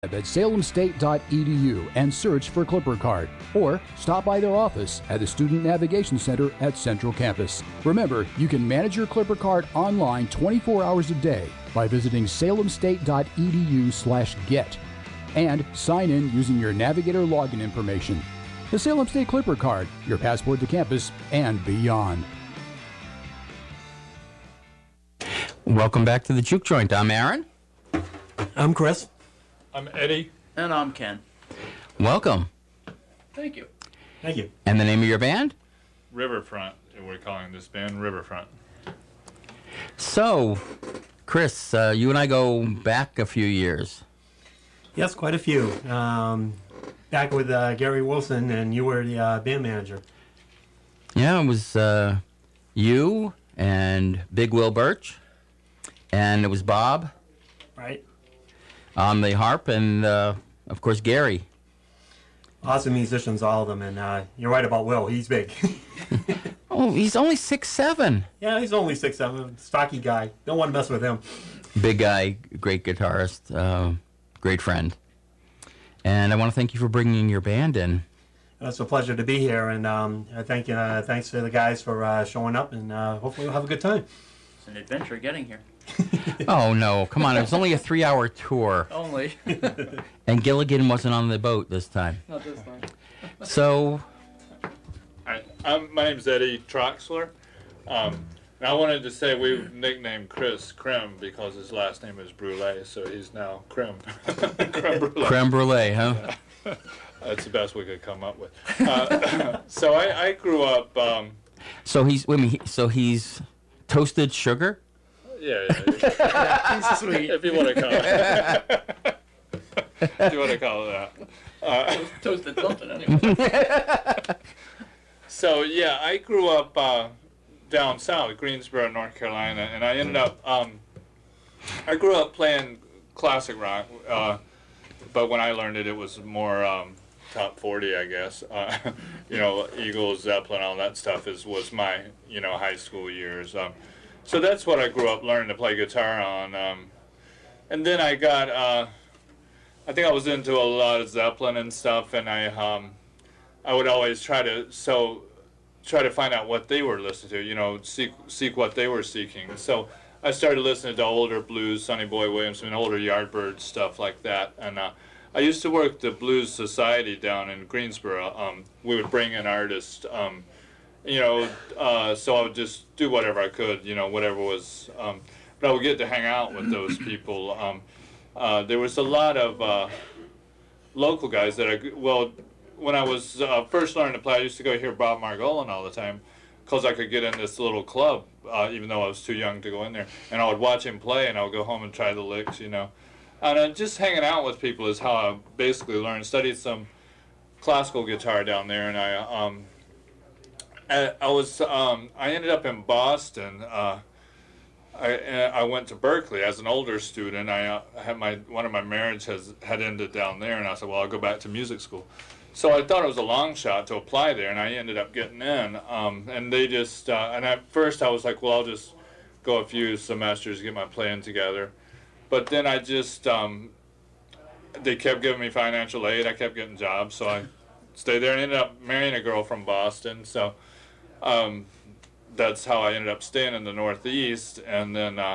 at salemstate.edu and search for Clipper Card, or stop by their office at the Student Navigation Center at Central Campus. Remember, you can manage your Clipper Card online 24 hours a day by visiting salemstate.edu/get and sign in using your Navigator login information. The Salem State Clipper Card, your passport to campus and beyond. Welcome back to the Juke Joint. I'm Aaron. I'm Chris. I'm Eddie. And I'm Ken. Welcome. Thank you. Thank you. And the name of your band? Riverfront. We're calling this band Riverfront. So, Chris, you and I go back a few years. Yes, quite a few. Back with Gary Wilson, and you were the band manager. Yeah, it was you and Big Will Birch, and it was Bob Right. on the harp, and of course Gary. Awesome musicians, all of them, and you're right about Will. He's big. Oh, he's only 6'7". Yeah, he's only 6'7", stocky guy. Don't want to mess with him. Big guy, great guitarist, great friend. And I want to thank you for bringing your band in. It's a pleasure to be here, and thanks to the guys for showing up, and hopefully we'll have a good time. It's an adventure getting here. Oh, no, come on. It was only a 3-hour tour. Only. And Gilligan wasn't on the boat this time. Not this time. So, My name's Eddie Troxler. And I wanted to say we nicknamed Chris Creme because his last name is Brulee, so he's now Creme. Creme Brulee. creme brulee, huh? That's the best we could come up with. So I grew up. So he's toasted sugar? Yeah. He's sweet. If you want to call it. If you want to call it that. Toasted something anyway. So yeah, I grew up down south, Greensboro, North Carolina, and I ended up. I grew up playing classic rock, but when I learned it, it was more top 40, I guess. Eagles, Zeppelin, all that stuff was my high school years. So that's what I grew up learning to play guitar on. And then I got. I think I was into a lot of Zeppelin and stuff, and I would always try to find out what they were listening to, seek what they were seeking. So I started listening to older blues, Sonny Boy Williamson, older Yardbird stuff like that. And I used to work the Blues Society down in Greensboro. We would bring in artists, so I would just do whatever I could, whatever was. But I would get to hang out with those people. There was a lot of local guys that when I was first learning to play, I used to go hear Bob Margolin all the time because I could get in this little club, even though I was too young to go in there. And I would watch him play, and I would go home and try the licks, And just hanging out with people is how I basically learned. Studied some classical guitar down there, and I ended up in Boston. I went to Berkeley as an older student. I had one of my marriages had ended down there, and I said, well, I'll go back to music school. So I thought it was a long shot to apply there, and I ended up getting in. And they just, and at first I was like, well, I'll just go a few semesters to get my playing together. But then I just, they kept giving me financial aid. I kept getting jobs, so I stayed there and ended up marrying a girl from Boston. So that's how I ended up staying in the Northeast. And then I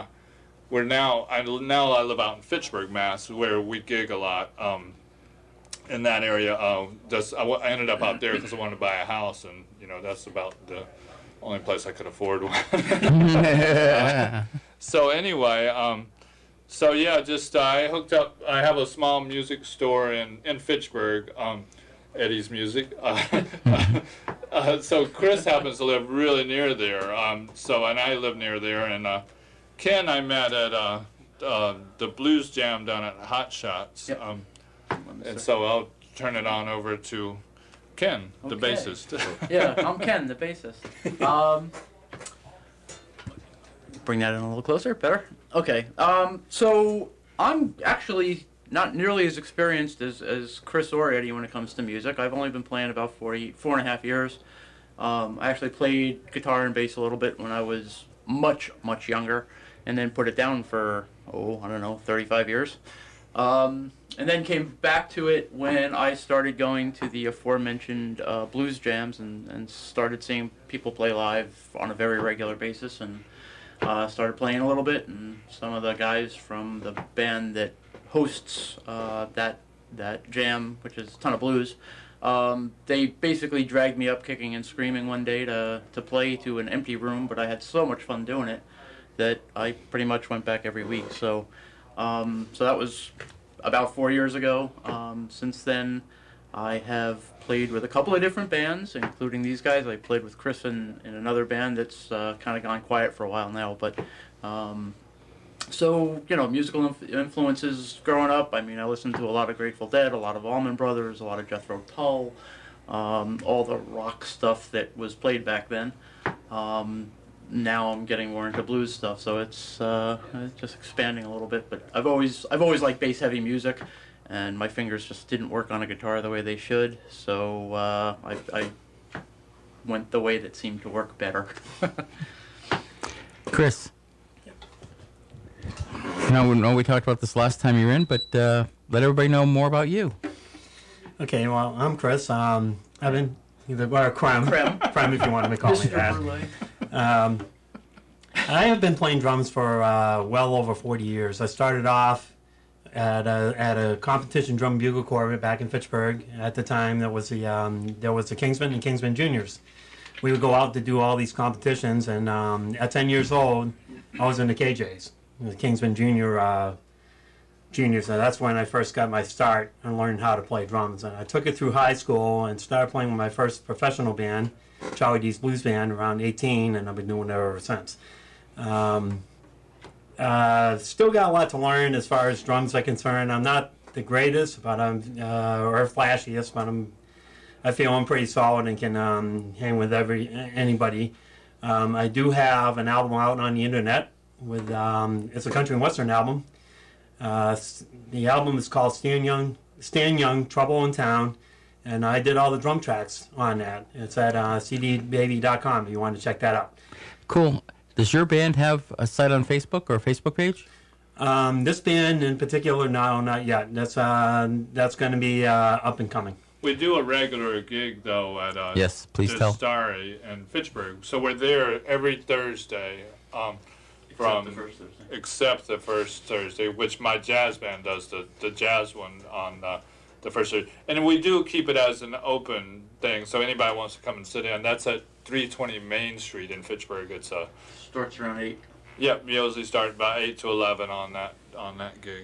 live out in Fitchburg, Mass, where we gig a lot. In that area, I ended up out there because I wanted to buy a house, and that's about the only place I could afford one. So anyway, I hooked up. I have a small music store in Fitchburg, Eddie's Music. So Chris happens to live really near there. And I live near there, and Ken I met at the Blues Jam down at Hot Shots. Yep. And so I'll turn it on over to Ken, the bassist. Yeah, I'm Ken, the bassist. Bring that in a little closer, better? Okay, so I'm actually not nearly as experienced as Chris or Eddie when it comes to music. I've only been playing about 4.5 years. I actually played guitar and bass a little bit when I was much, much younger, and then put it down for, 35 years. And then came back to it when I started going to the aforementioned blues jams and started seeing people play live on a very regular basis, and started playing a little bit. And some of the guys from the band that hosts that jam, which is a ton of blues, they basically dragged me up kicking and screaming one day to play to an empty room, but I had so much fun doing it that I pretty much went back every week. So that was about 4 years ago. Since then, I have played with a couple of different bands, including these guys. I played with Chris in another band that's kind of gone quiet for a while now. But so, musical influences growing up. I mean, I listened to a lot of Grateful Dead, a lot of Allman Brothers, a lot of Jethro Tull, all the rock stuff that was played back then. Now I'm getting more into blues stuff, so it's just expanding a little bit. But I've always liked bass heavy music, and my fingers just didn't work on a guitar the way they should. So I went the way that seemed to work better. Chris. Now, we know we talked about this last time you were in, but let everybody know more about you. Okay, well, I'm Chris. I've been Creme if you want to call me that. I have been playing drums for well over 40 years. I started off at a competition drum bugle corps back in Fitchburg. At the time, there was the Kingsmen and Kingsmen Juniors. We would go out to do all these competitions, and at 10 years old, I was in the KJs, the Kingsmen Juniors. And that's when I first got my start and learned how to play drums. And I took it through high school and started playing with my first professional band, Charlie D's Blues Band, around 18, and I've been doing it ever since. Still got a lot to learn as far as drums are concerned. I'm not the greatest, but or flashiest, but I feel I'm pretty solid and can hang with anybody. I do have an album out on the internet with it's a country and western album. The album is called Stan Young, Trouble in Town, and I did all the drum tracks on that. It's at cdbaby.com if you want to check that out. Cool. Does your band have a site on Facebook or a Facebook page? This band in particular, no, not yet. That's going to be up and coming. We do a regular gig, though, at Yes, please tell. Starry in Fitchburg. So we're there every Thursday. Except the first Thursday, which my jazz band does, the jazz one on the first Thursday. And we do keep it as an open thing, so anybody wants to come and sit in. That's at 320 Main Street in Fitchburg. It's Starts around 8. Yep, usually start about 8 to 11 on that gig.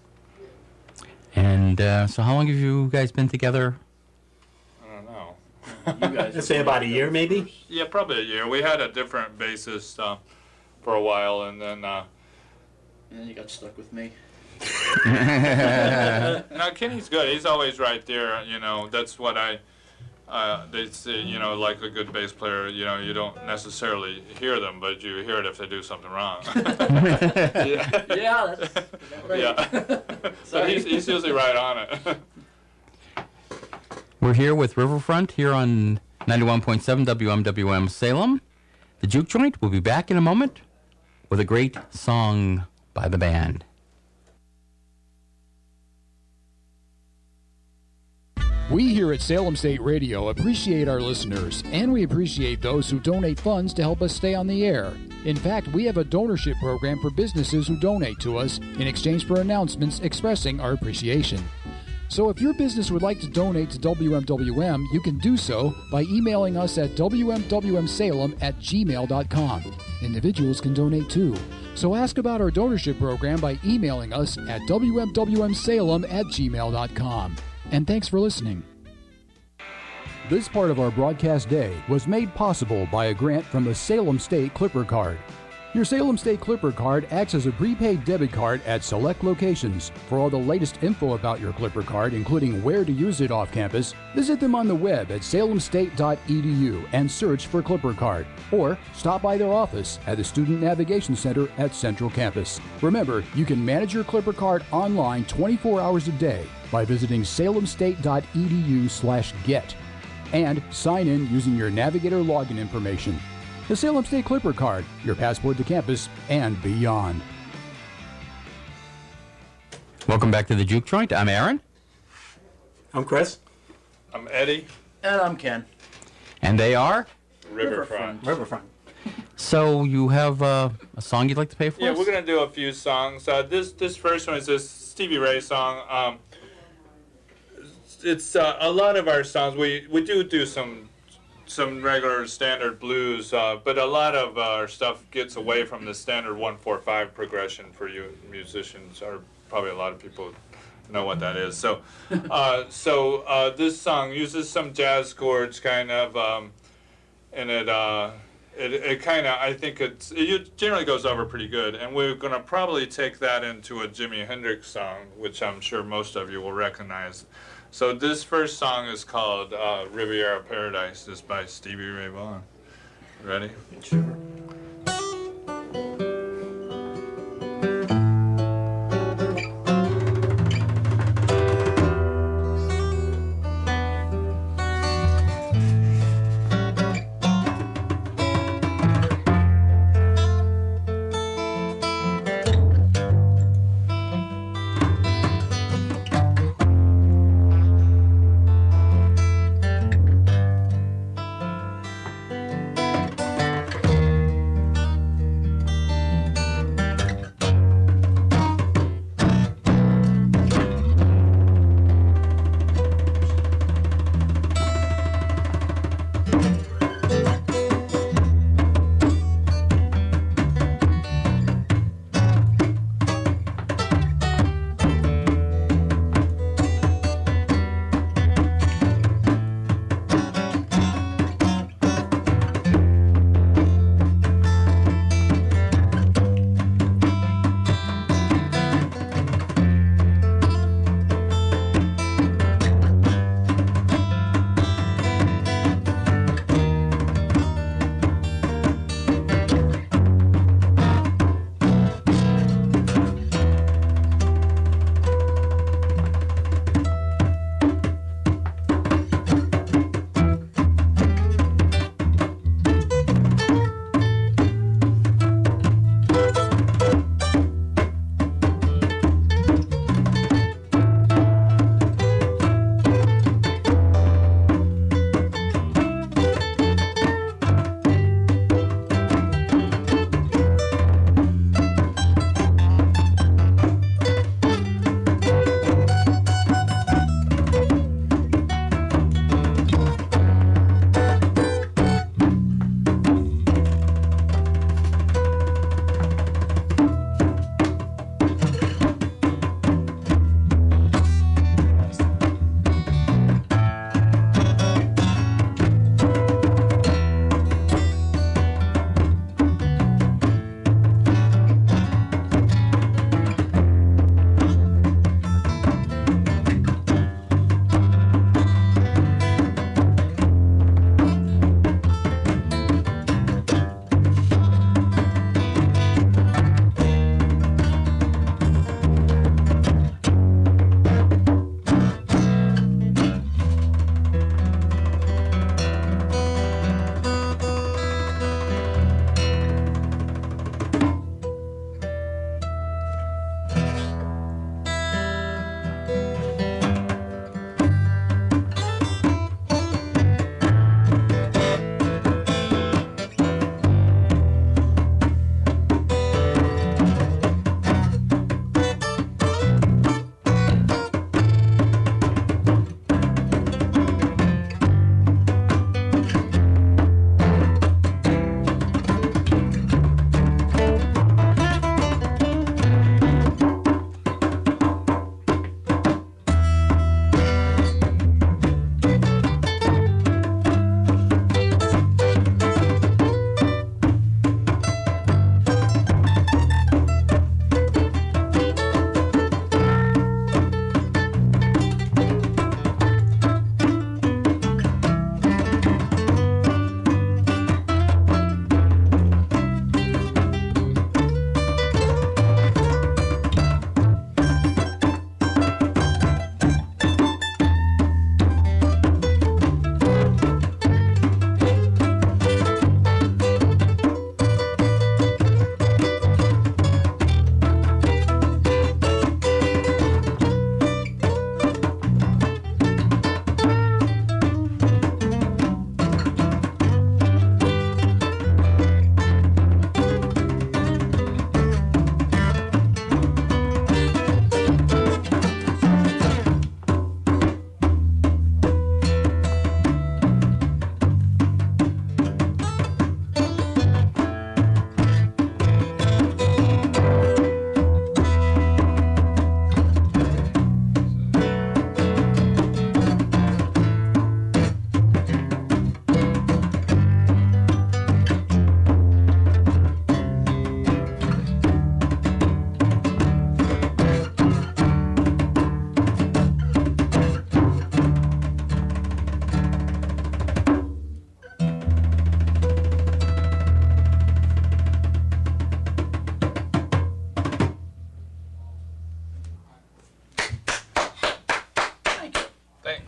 And so how long have you guys been together? I don't know. You guys Let's say about a year, maybe? Yeah, probably a year. We had a different bassist for a while, and then and then you got stuck with me. now Kenny's good. He's always right there. That's what they say. Like a good bass player, you don't necessarily hear them, but you hear it if they do something wrong. Yeah, that's right. Yeah. So he's usually right on it. We're here with Riverfront here on 91.7 WMWM Salem. The Juke Joint will be back in a moment with a great song by the band. We here at Salem State Radio appreciate our listeners, and we appreciate those who donate funds to help us stay on the air. In fact, we have a donorship program for businesses who donate to us in exchange for announcements expressing our appreciation. So if your business would like to donate to WMWM, you can do so by emailing us at wmwmsalem@gmail.com. Individuals can donate too. So ask about our donorship program by emailing us at wmwmsalem@gmail.com. And thanks for listening. This part of our broadcast day was made possible by a grant from the Salem State Clipper Card. Your Salem State Clipper Card acts as a prepaid debit card at select locations. For all the latest info about your Clipper Card, including where to use it off campus, visit them on the web at salemstate.edu and search for Clipper Card. Or stop by their office at the Student Navigation Center at Central Campus. Remember, you can manage your Clipper Card online 24 hours a day by visiting salemstate.edu/get and sign in using your Navigator login information. The Salem State Clipper Card, your passport to campus and beyond. Welcome back to the Juke Joint. I'm Aaron. I'm Chris. I'm Eddie. And I'm Ken. And they are? Riverfront. Riverfront. So you have a song you'd like to play for Yeah, us? we're gonna do a few songs. This first one is this Stevie Ray song. It's a lot of our songs. We do some regular standard blues, but a lot of our stuff gets away from the standard 1-4-5 progression for you musicians, or probably a lot of people know what that is. So, this song uses some jazz chords, kind of, and it kind of, I think it generally goes over pretty good. And we're gonna probably take that into a Jimi Hendrix song, which I'm sure most of you will recognize. So this first song is called Riviera Paradise. It's by Stevie Ray Vaughan. Ready? Sure.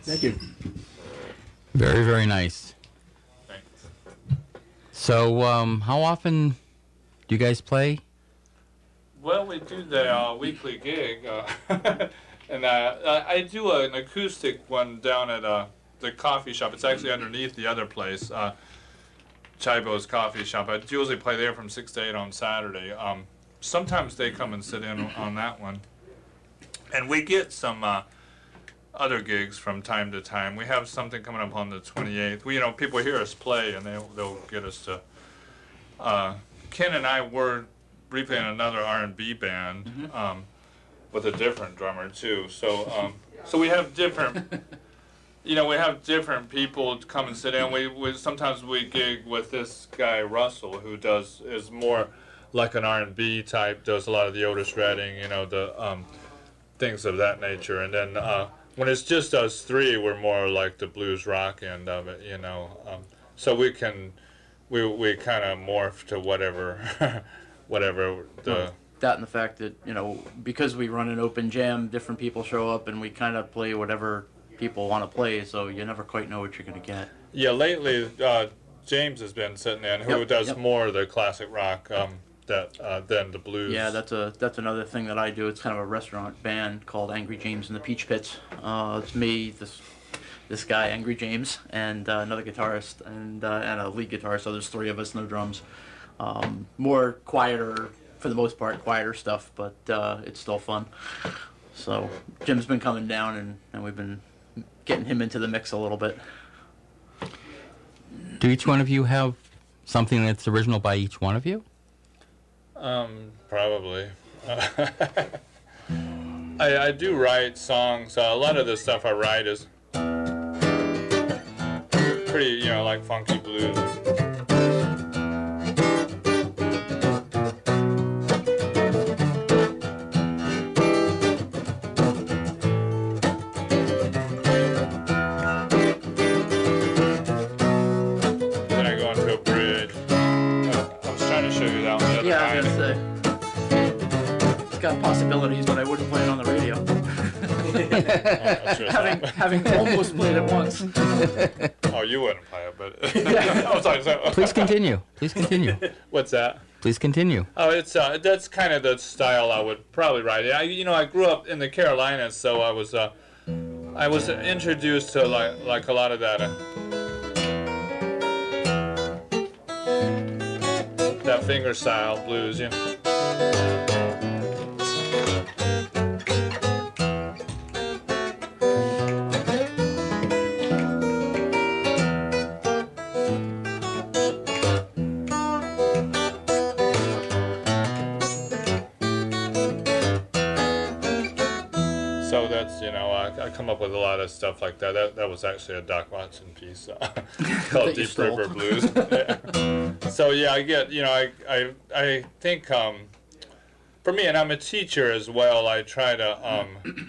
Thank you. Very, very nice. Thanks. So, how often do you guys play? Well, we do the weekly gig, and I do an acoustic one down at the coffee shop. It's actually underneath the other place, Chibo's Coffee Shop. I usually play there from 6 to 8 on Saturday. Sometimes they come and sit in on that one. And we get some other gigs from time to time. We have something coming up on the 28th. People hear us play, and they'll get us to... Ken and I were briefly in another R&B band with a different drummer, too. So we have different... we have different people come and sit in. We sometimes we gig with this guy Russell, who is more like an R&B type, does a lot of the Otis Redding, the things of that nature. And then when it's just us three, we're more like the blues rock end of it, So we kind of morph to whatever the. That and the fact that because we run an open jam, different people show up, and we kind of play whatever people want to play, so you never quite know what you're going to get. Yeah, lately James has been sitting in, who does more of the classic rock than the blues. Yeah, that's another thing that I do. It's kind of a restaurant band called Angry James and the Peach Pits. It's me, this guy Angry James, and another guitarist and a lead guitarist. So there's three of us, no drums. More quieter, for the most part, quieter stuff, but it's still fun. So Jim's been coming down, and we've been getting him into the mix a little bit. Do each one of you have something that's original by each one of you? Probably. I do write songs. A lot of the stuff I write is pretty, like funky blues. Possibilities, but I wouldn't play it on the radio. having almost played it once. Oh, you wouldn't play it, but I'm sorry. Please continue. What's that? Please continue. Oh, it's that's kind of the style I would probably write. I grew up in the Carolinas, so I was introduced to like a lot of that that finger style blues, I come up with a lot of stuff like that. That was actually a Doc Watson piece called Deep River Blues. Yeah. So yeah, I get, I think for me, and I'm a teacher as well, I try to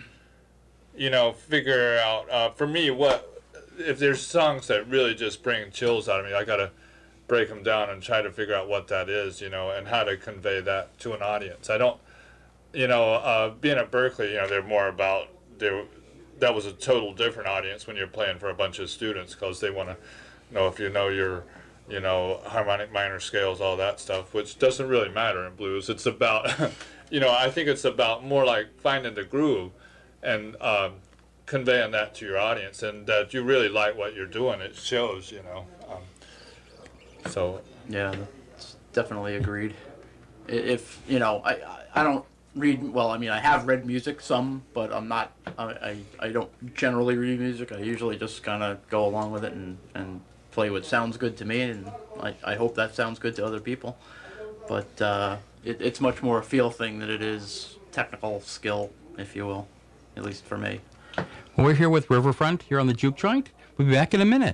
figure out for me if there's songs that really just bring chills out of me, I gotta break them down and try to figure out what that is, and how to convey that to an audience. I don't, being at Berkeley, they're more about that was a total different audience when you're playing for a bunch of students, because they want to know if your harmonic minor scales, all that stuff, which doesn't really matter in blues. It's about I think it's about more like finding the groove and conveying that to your audience, and that you really like what you're doing. It shows, so yeah, that's definitely agreed. If I don't read, well, I mean, I have read music some, but I'm not, I don't generally read music. I usually just kind of go along with it and play what sounds good to me, and I hope that sounds good to other people. But it's much more a feel thing than it is technical skill, if you will, at least for me. Well, we're here with Riverfront here on the Juke Joint. We'll be back in a minute.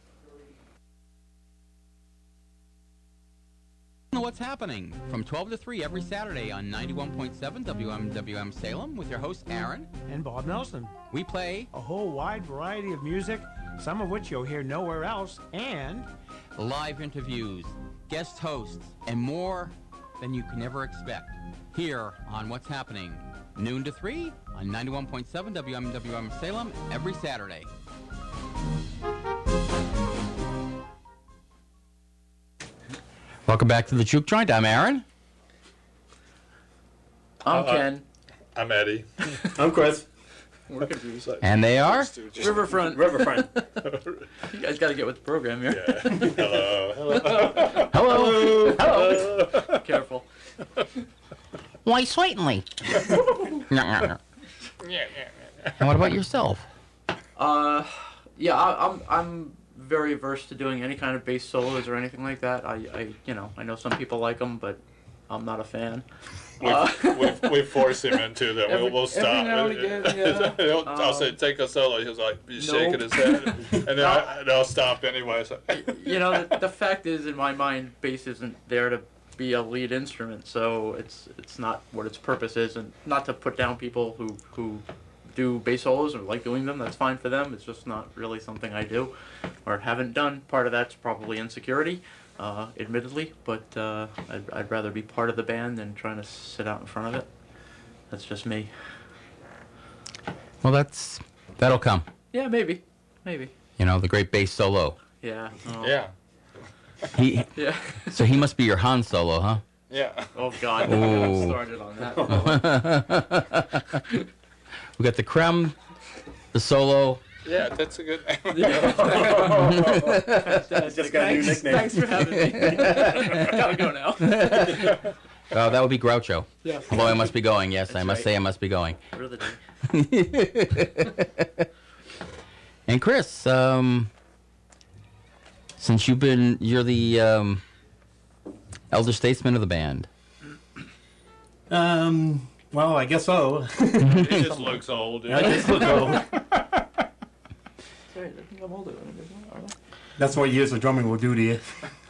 What's happening from 12 to 3 every Saturday on 91.7 WMWM Salem with your host Aaron and Bob Nelson. We play a whole wide variety of music, some of which you'll hear nowhere else, and live interviews, guest hosts, and more than you can ever expect here on What's Happening, noon to 3 on 91.7 WMWM Salem every Saturday. Welcome back to the Juke Joint. I'm Aaron. I'm Ken. I'm Eddie. I'm Chris. We're confused. And they are? Riverfront. Riverfront. You guys got to get with the program here. Hello. Hello. Careful. Why, certainly. And what about yourself? Yeah, I'm very averse to doing any kind of bass solos or anything like that. I know some people like them, but I'm not a fan. We force him into that. We'll stop. Every now and again, yeah. I'll say, take a solo. He'll like be shaking his head, and then I'll stop anyway. So. The fact is, in my mind, bass isn't there to be a lead instrument, so it's not what its purpose is, and not to put down people who do bass solos or like doing them. That's fine for them. It's just not really something I do or haven't done. Part of that's probably insecurity. Admittedly, but I'd rather be part of the band than trying to sit out in front of it. That's just me. Well, that'll come. Yeah, maybe. You know, the great bass solo. Yeah. Oh. Yeah. Yeah. So he must be your Han Solo, huh? Yeah. Oh God. Ooh. I started on that. We got the creme, the solo. Yeah, that's a good name. Just got a new nickname. Thanks for having me. Gotta go now. That would be Groucho. Yeah. Although I must be going. Yes, That's I must right. say I must be going. For the day. And Chris, since you're the elder statesman of the band. Well, I guess so. He just looks old. I just look old. Sorry, I think I'm older than him, aren't I? That's what years of drumming will do to you.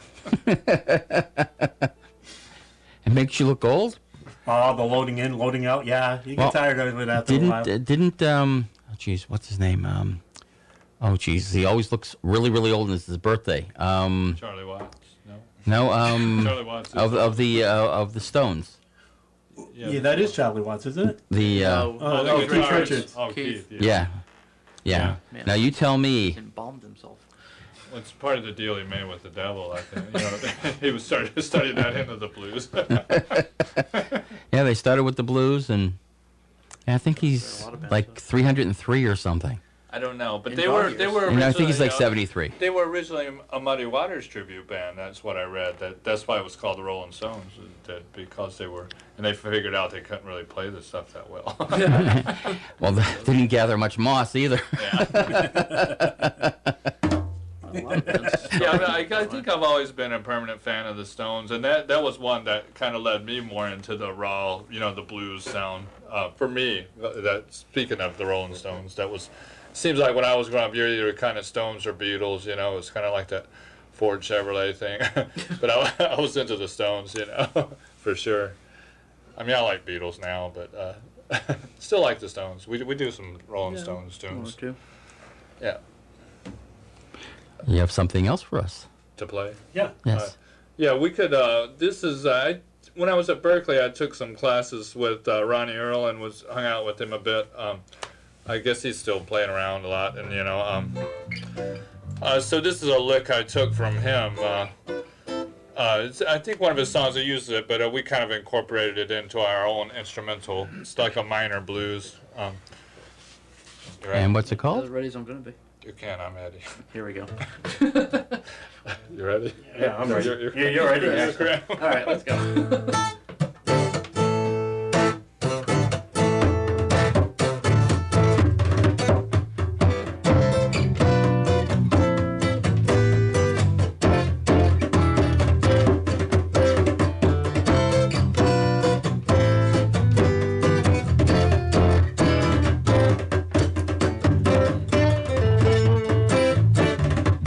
It makes you look old? Oh, the loading in, loading out. Yeah, you get Well, tired of it after a while. What's his name? He always looks really, really old, and it's his birthday. Charlie Watts. No, Charlie Watts. Is of the Stones. Yeah, that is Charlie Watts, isn't it? The Oh, the Keith guitars. Richards. Oh, Keith. Keith. yeah. Man. Now you tell me. He embalmed himself. Well, it's part of the deal he made with the devil, I think. He was studying that into the blues. Yeah, they started with the blues, and I think he's a lot of bands, like 303 or something. I don't know, but In they dog were years. originally. I think he's like 73. They were originally a Muddy Waters tribute band. That's what I read. That's why it was called the Rolling Stones, because they were, and they figured out they couldn't really play this stuff that well. Well, they didn't gather much moss either. Yeah. A lot of bands. Yeah, I think I've always been a permanent fan of the Stones, and that was one that kind of led me more into the raw, the blues sound. For me, speaking of the Rolling Stones, that was. Seems like when I was growing up, you're either kind of Stones or Beatles, it's kind of like that Ford Chevrolet thing. But I was into the Stones, for sure. I mean, I like Beatles now, but still like the Stones. We do some Rolling Stones One or tunes. two. Yeah, You have something else for us? to play. Yeah. Yes. Yeah, we could. This is when I was at Berkeley, I took some classes with Ronnie Earl and hung out with him a bit. I guess he's still playing around a lot, and so this is a lick I took from him. I think one of his songs he uses it, but we kind of incorporated it into our own instrumental. It's like a minor blues. You ready? And what's it As called? ready as I'm gonna be. You can. I'm ready. Here we go. You ready? Yeah, I'm ready. You're You're ready. You're actually. correct. All right, let's go.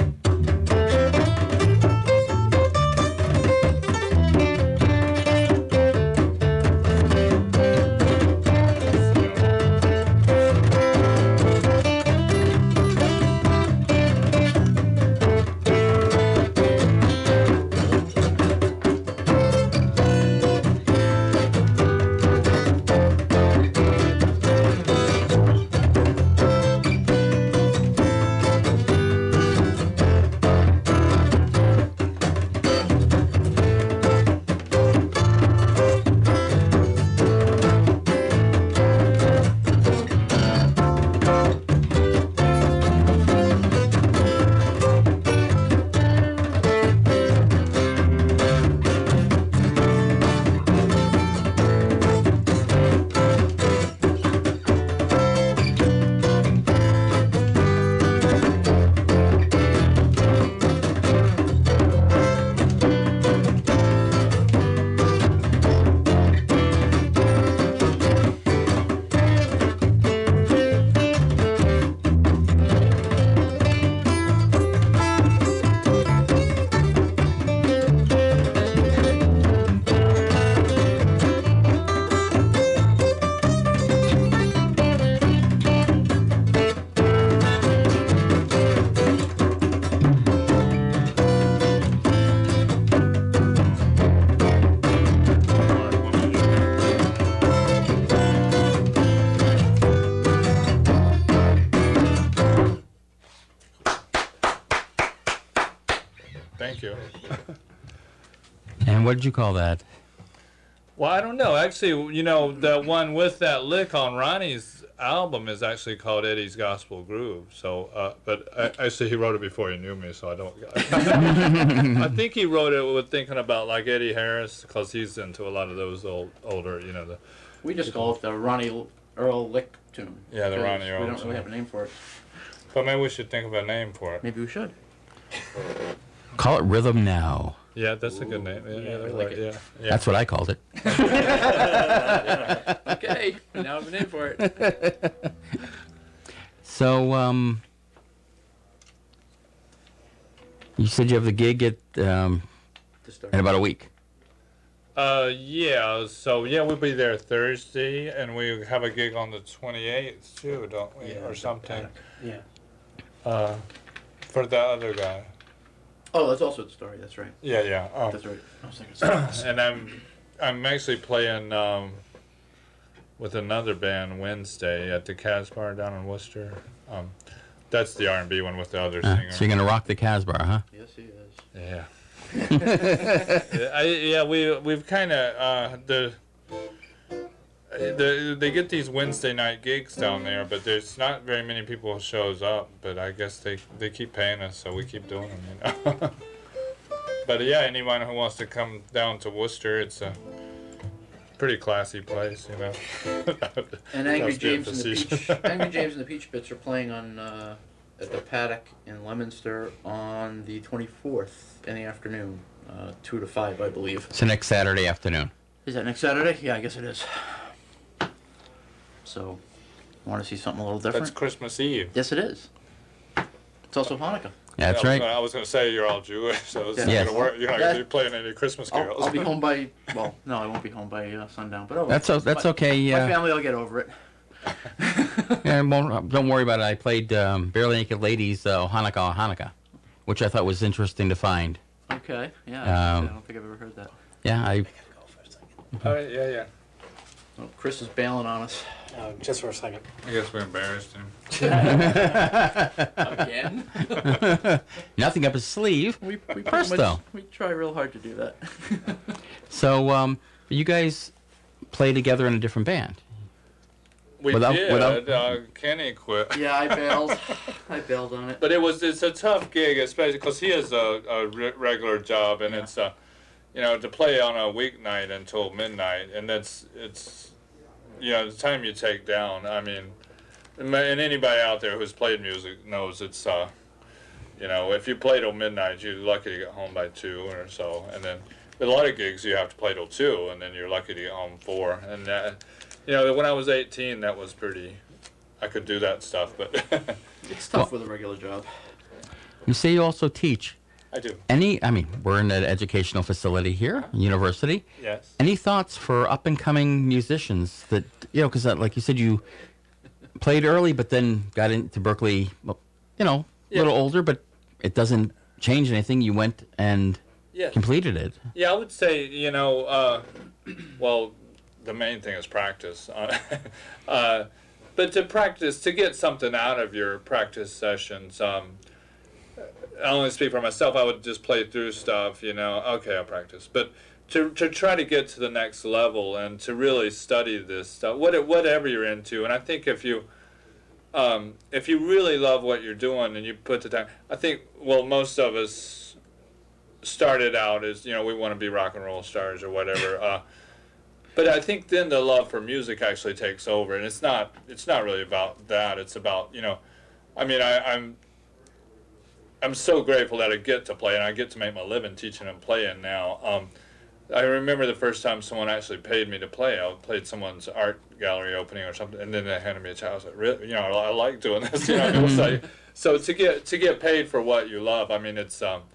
Thank Thank you. And what did you call that? Well, I don't know. Actually, you know, the one with that lick on Ronnie's album is actually called Eddie's Gospel Groove. So, but actually, he wrote it before he knew me, so I don't. I think he wrote it with thinking about like Eddie Harris, because he's into a lot of those older, you know. We just call it the Ronnie Earl Lick tune. Yeah, the 'cause Ronnie Earl We don't tune. really have a name for it. But maybe we should think of a name for it. Maybe we should. Call it Rhythm Now. Yeah, that's a good name. Yeah, I like it. Yeah. That's what I called it. Okay, now I have a name for it. So, you said you have the gig at To start. in about a week. Yeah. So yeah, we'll be there Thursday, and we have a gig on the 28th too, don't we, or something? Yeah. For the other guy. Oh, that's also the story. That's right. Yeah, yeah. That's right. I was thinking. And I'm actually playing with another band Wednesday at the Casbah down in Worcester. That's the R&B one with the other singer. So you're gonna rock the Casbah, huh? Yes, he is. Yeah. We've kind of they get these Wednesday night gigs down there, but there's not very many people who shows up. But I guess they keep paying us, so we keep doing them, you know. But yeah, anyone who wants to come down to Worcester, it's a pretty classy place, you know. And Angry That's being James and the facetious. Peach. Angry James and the Peach Pits are playing on at the Paddock in Leominster on the 24th in the afternoon, 2 to 5, I believe. So next Saturday afternoon. Is that next Saturday? Yeah, I guess it is. So, want to see something a little different? That's Christmas Eve. Yes, it is. It's also Hanukkah. Yeah, that's Yeah, right. I was going to say you're all Jewish, so it's Yeah. not Yes. going to work. You're not going to be playing any Christmas carols. I'll be home by, well, no, I won't be home by sundown, but That's my okay. My family will get over it. Yeah, don't worry about it. I played Barely Naked Ladies Hanukkah on Hanukkah, which I thought was interesting to find. Okay, yeah. I Um, don't think I've ever heard that. Yeah, I Oh, yeah. Oh, Chris is bailing on us. Just for a second. I guess we embarrassed him. Again? nothing up his sleeve. we pretty Presto. much, we try real hard to do that. So you guys play together in a different band. We Without- did. without- Kenny quit. Yeah, I bailed. I bailed on it. But it's a tough gig, especially because he has a regular job, and it's you know, to play on a weeknight until midnight, and it's you know, the time you take down. I mean, and anybody out there who's played music knows it's you know, if you play till midnight, you're lucky to get home by 2 or so, and then with a lot of gigs you have to play till 2, and then you're lucky to get home 4, and you know, when I was 18, that was pretty. I could do that stuff, but It's tough with a regular job. You say you also teach. I do. We're in an educational facility here, university. Yes. Any thoughts for up and coming musicians that, you know, because like you said, you played early, but then got into Berkeley, well, you know, a little older, but it doesn't change anything. You went and Yeah. completed it. Yeah, I would say, you know, well, the main thing is practice. But to practice, to get something out of your practice sessions, I only speak for myself, I would just play through stuff, you know, okay, I'll practice. But to try to get to the next level and to really study this stuff, whatever you're into, and I think if you really love what you're doing and you put the time, I think, well, most of us started out as, you know, we want to be rock and roll stars or whatever. But I think then the love for music actually takes over, and it's not really about that. It's about, you know, I mean, I'm so grateful that I get to play and I get to make my living teaching and playing now. I remember the first time someone actually paid me to play. I played someone's art gallery opening or something, and then they handed me a check. I was like, really? You know, I like doing this. You know, it was like, so to get paid for what you love. I mean, I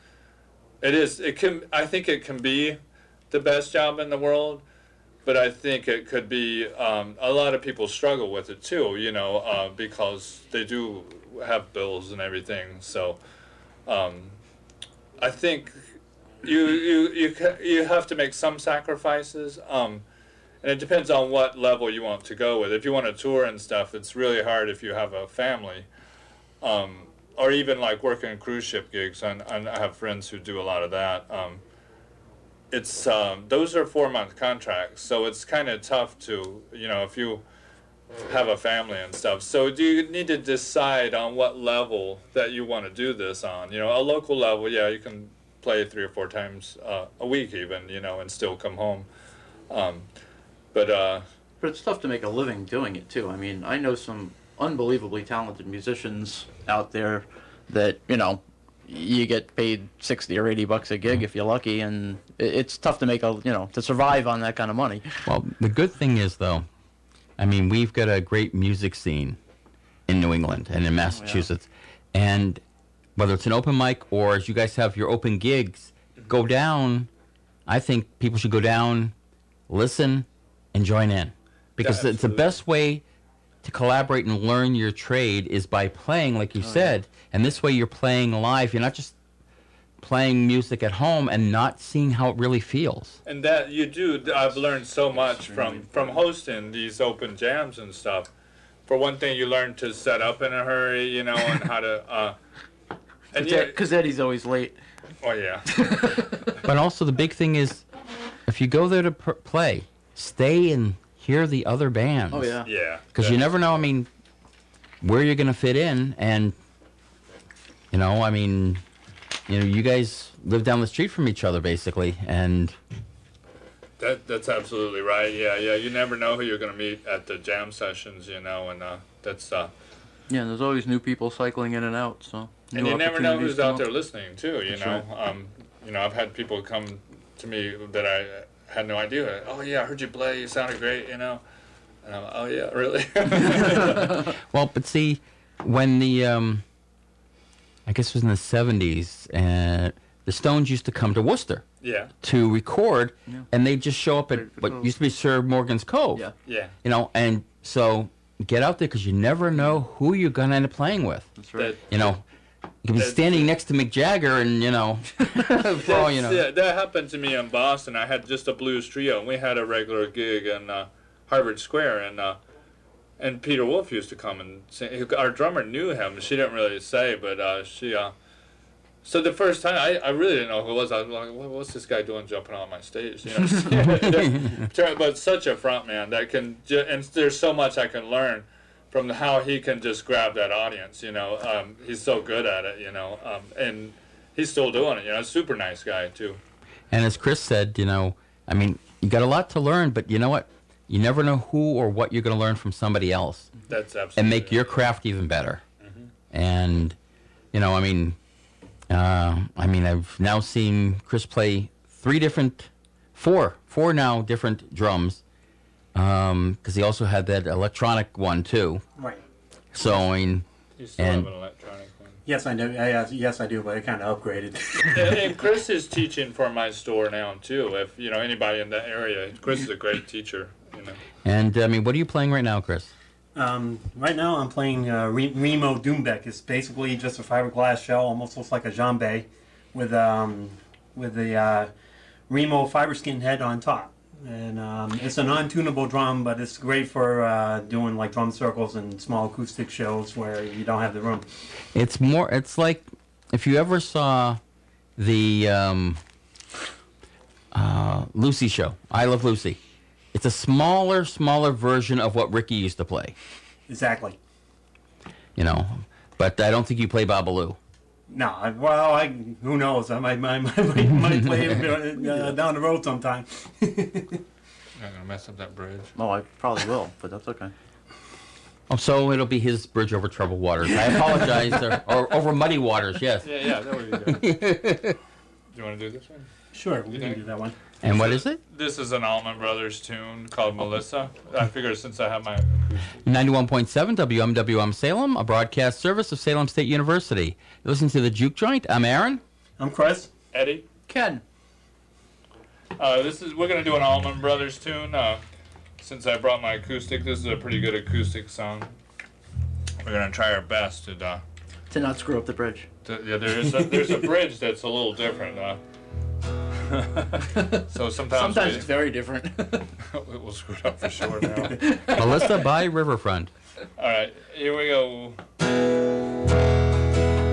think it can be the best job in the world, but I think it could be. A lot of people struggle with it too. You know, because they do have bills and everything. So, I think. You have to make some sacrifices, and it depends on what level you want to go with. If you want to tour and stuff, it's really hard if you have a family. or even like working cruise ship gigs, and I have friends who do a lot of that. It's those are 4-month contracts, so it's kind of tough to, if you have a family and stuff. So do you need to decide on what level that you want to do this on? A local level, yeah, you can play 3 or 4 times a week even, and still come home. But it's tough to make a living doing it too. I mean, I know some unbelievably talented musicians out there that, you get paid $60 or $80 a gig if you're lucky, and it's tough to make to survive on that kind of money. Well, the good thing is, though, I mean, we've got a great music scene in New England and in Massachusetts. And whether it's an open mic or as you guys have your open gigs, go down. I think people should go down, listen, and join in. Because it's the best way to collaborate and learn your trade is by playing, like you said. And this way you're playing live. You're not just playing music at home and not seeing how it really feels. And that you do, I've learned so much from hosting these open jams and stuff. For one thing, you learn to set up in a hurry, and how to. Because Eddie's always late. Oh yeah. But also the big thing is, if you go there to play, stay and hear the other bands. Oh yeah. Yeah. Because you never know. I mean, where you're going to fit in, and you guys live down the street from each other basically, and that's absolutely right. Yeah. You never know who you're going to meet at the jam sessions, and that's. Yeah, and there's always new people cycling in and out, so. And you never know who's out there listening too. I've had people come to me that I had no idea. Oh yeah, I heard you play. You sounded great. And I'm, oh yeah, really. Well, but see, when the I guess it was in the 70s, the Stones used to come to Worcester. Yeah. To record, and they'd just show up at what used to be Sir Morgan's Cove. Yeah. Yeah. And so get out there because you never know who you're going to end up playing with. That's right. You can be standing next to Mick Jagger and, for all you know. Yeah, that happened to me in Boston. I had just a blues trio, and we had a regular gig in Harvard Square, and Peter Wolf used to come and sing. Our drummer knew him. She didn't really say, but she... So the first time, I really didn't know who it was. I was like, what's this guy doing jumping on my stage? But such a front man that can... And there's so much I can learn from how he can just grab that audience, he's so good at it, and he's still doing it, super nice guy too. And as Chris said, you got a lot to learn, but you know what? You never know who or what you're going to learn from somebody else. That's absolutely. And make your craft even better. Mm-hmm. And, I've now seen Chris play four now different drums. Because he also had that electronic one too. Right. So You still have an electronic one. Yes, I know. Yes, I do, but it kind of upgraded. And Chris is teaching for my store now too. If anybody in that area, Chris is a great teacher. And what are you playing right now, Chris? Right now, I'm playing Remo Doombeck. It's basically just a fiberglass shell, almost looks like a djembe, with the Remo fiber skin head on top. And it's a non-tunable drum, but it's great for doing like drum circles and small acoustic shows where you don't have the room. It's like if you ever saw the Lucy show, I Love Lucy. It's a smaller version of what Ricky used to play. Exactly. But I don't think you play Babalu. No, who knows? I might play it down the road sometime. I'm gonna mess up that bridge. Oh, I probably will, but that's okay. Oh, so it'll be his bridge over troubled waters. I apologize, or over muddy waters. Yes. Yeah, that would be good. Do you want to do this one? Sure, we can do that one. And what is it? This is an Allman Brothers tune called Melissa. I figured since I have my acoustic. 91.7 WMWM Salem, a broadcast service of Salem State University. You listen to the Juke Joint. I'm Aaron. I'm Chris. Eddie. Ken. We're gonna do an Allman Brothers tune. Since I brought my acoustic, this is a pretty good acoustic song. We're gonna try our best To not screw up the bridge. There's a bridge that's a little different. So sometimes it's very different. We'll screw it up for sure now. Melissa by Riverfront. All right, here we go.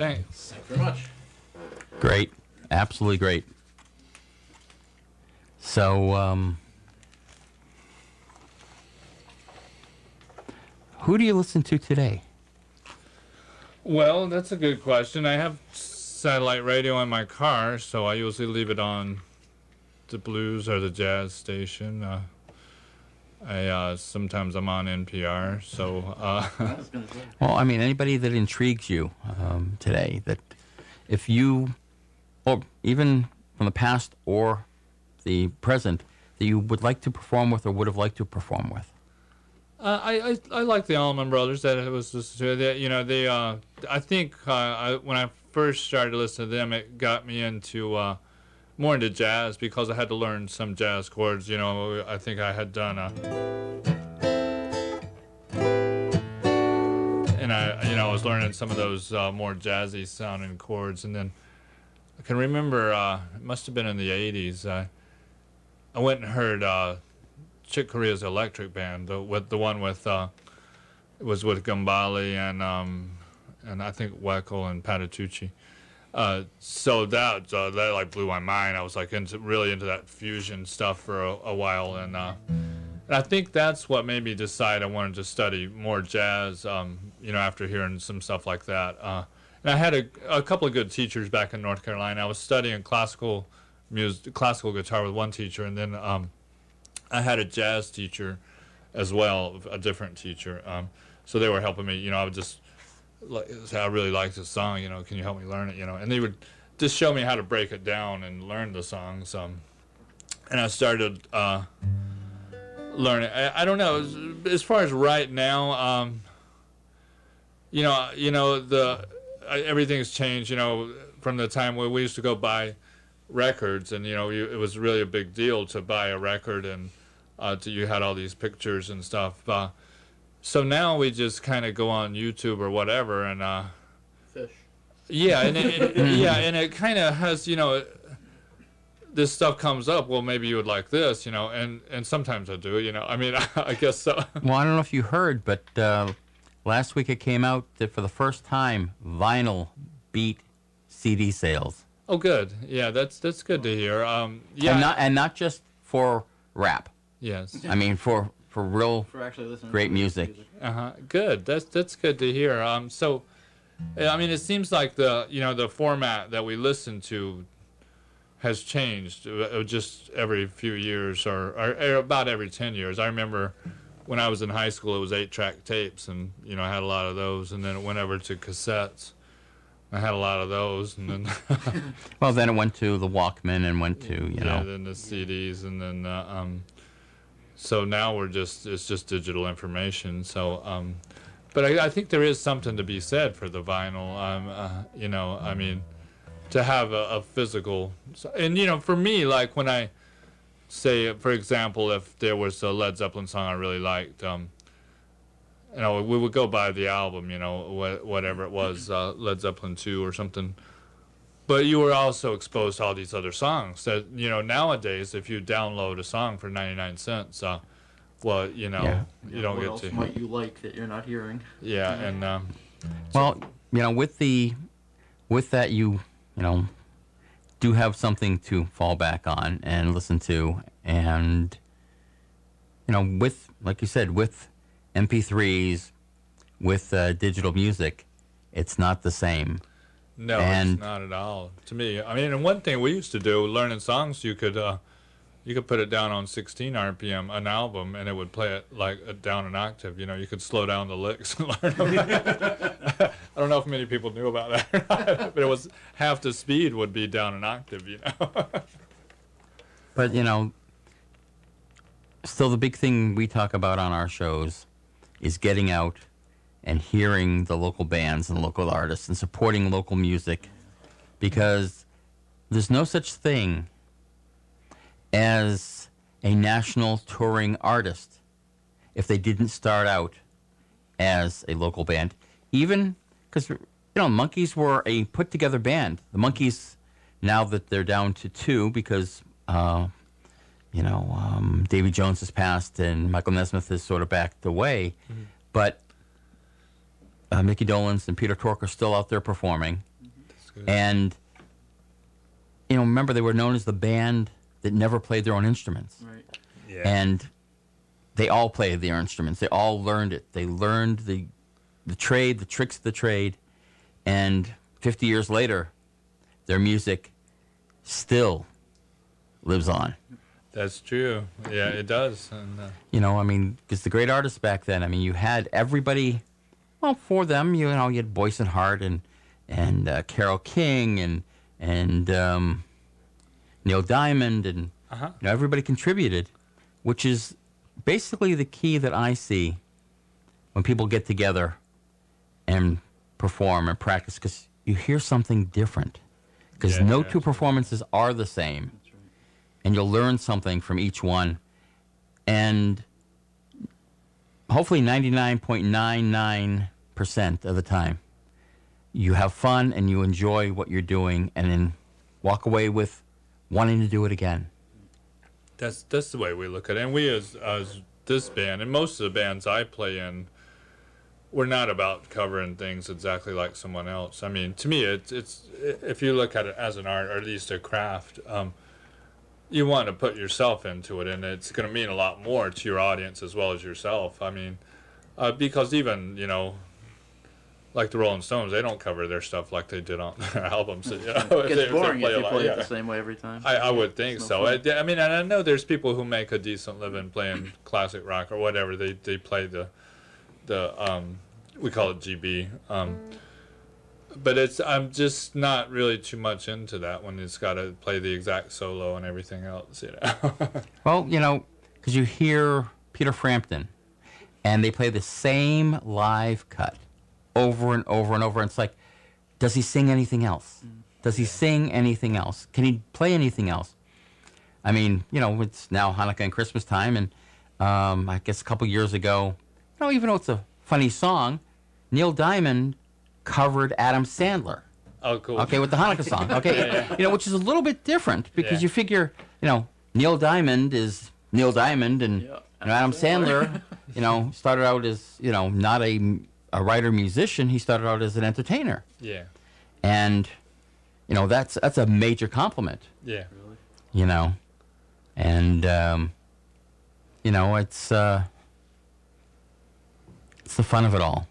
Thanks. Thanks very much. Great. Absolutely great. So, who do you listen to today? Well, that's a good question. I have satellite radio in my car, so I usually leave it on the blues or the jazz station. Sometimes I'm on NPR, so Well, I mean, anybody that intrigues you today, that if you, or even from the past or the present, that you would like to perform with or would have liked to perform with? I like the Allman Brothers. That it was just, you know, they. I think when I first started listening to them, it got me into more into jazz because I had to learn some jazz chords. You know, I think I had done and I was learning some of those more jazzy sounding chords, and then I can remember it must have been in the '80s. I went and heard Chick Corea's Electric Band, the one with it was with Gambale and I think Weckl and Patitucci. So that like blew my mind. I was like really into that fusion stuff for a while, and I think that's what made me decide I wanted to study more jazz. You know, after hearing some stuff like that, and I had a couple of good teachers back in North Carolina. I was studying classical guitar with one teacher, and then I had a jazz teacher as well, a different teacher. So they were helping me. You know, I would just say, I really like this song. You know, can you help me learn it? You know, and they would just show me how to break it down and learn the songs. And I started learning. I don't know. As far as right now, everything's changed. You know, from the time where we used to go buy records, and you know, it was really a big deal to buy a record, and you had all these pictures and stuff. So now we just kind of go on YouTube or whatever, and Fish. yeah, and it kind of has, you know, this stuff comes up. Well, maybe you would like this, you know, and sometimes I do, you know. I mean, I guess so. Well, I don't know if you heard, but last week it came out that for the first time, vinyl beat CD sales. Oh, good. Yeah, that's good to hear. Yeah, and not just for rap. yes. I mean, for real For actually listening great to music. Good. That's good to hear. So, I mean, it seems like the format that we listen to has changed just every few years, or about every 10 years. I remember when I was in high school, it was 8-track tapes, and you know, I had a lot of those, and then it went over to cassettes. I had a lot of those, and then Well, then it went to the Walkman and went to, you know. then the CDs, and then so now it's just digital information. So, but I think there is something to be said for the vinyl. You know, I mean, to have a physical, and you know, for me, like when I say, for example, if there was a Led Zeppelin song I really liked, you know, we would go buy the album, you know, whatever it was, Led Zeppelin 2 or something. But you were also exposed to all these other songs that, you know, nowadays, if you download a song for 99 cents, well, you know, Yeah. you don't what get else to. might you like that you're not hearing? Yeah, and Well, you know, with that, you know, do have something to fall back on and listen to, and you know, with, like you said, with MP3s, with digital music, it's not the same. no, and- it's not at all to me. I mean, and one thing we used to do, learning songs, you could put it down on 16 RPM, an album, and it would play it like down an octave. You know, you could slow down the licks and learn them. I don't know if many people knew about that, but it was half the speed would be down an octave. You know. But you know, still the big thing we talk about on our shows is getting out and hearing the local bands and local artists and supporting local music, because there's no such thing as a national touring artist if they didn't start out as a local band. Even because, you know, Monkees were a put-together band. The Monkees, now that they're down to 2 because, you know, Davy Jones has passed and Michael Nesmith has sort of backed away, but Mickey Dolenz and Peter Tork are still out there performing. good. And, remember they were known as the band that never played their own instruments. Right. Yeah. And they all played their instruments. They all learned it. They learned the trade, the tricks of the trade. And 50 years later, their music still lives on. That's true. Yeah, it does. And, Because the great artists back then, you had everybody, well, for them, you had Boyce and Hart and Carole King and Neil Diamond and everybody contributed, which is basically the key that I see when people get together and perform and practice, because you hear something different. Because no two performances are the same. And you'll learn something from each one. And hopefully 99.99% of the time, you have fun and you enjoy what you're doing and then walk away with wanting to do it again. That's the way we look at it. And we as this band, and most of the bands I play in, we're not about covering things exactly like someone else. To me, it's if you look at it as an art, or at least a craft, you want to put yourself into it, and it's going to mean a lot more to your audience as well as yourself. Because even, like the Rolling Stones, they don't cover their stuff like they did on their albums. It gets boring if you play it the same way every time. I would think so. And I know there's people who make a decent living playing classic rock or whatever. They play the we call it GB. But I'm just not really too much into that when it's got to play the exact solo and everything else. Well, because you hear Peter Frampton, and they play the same live cut over and over and over. And it's like, does he sing anything else? Does he sing anything else? Can he play anything else? It's now Hanukkah and Christmas time, and I guess a couple years ago, even though it's a funny song, Neil Diamond covered Adam Sandler. Oh, cool. Okay, with the Hanukkah song. Okay, which is a little bit different because you figure, Neil Diamond is Neil Diamond, and Adam Sandler, started out as, not a writer musician. He started out as an entertainer. Yeah. And, that's a major compliment. Yeah. And it's the fun of it all.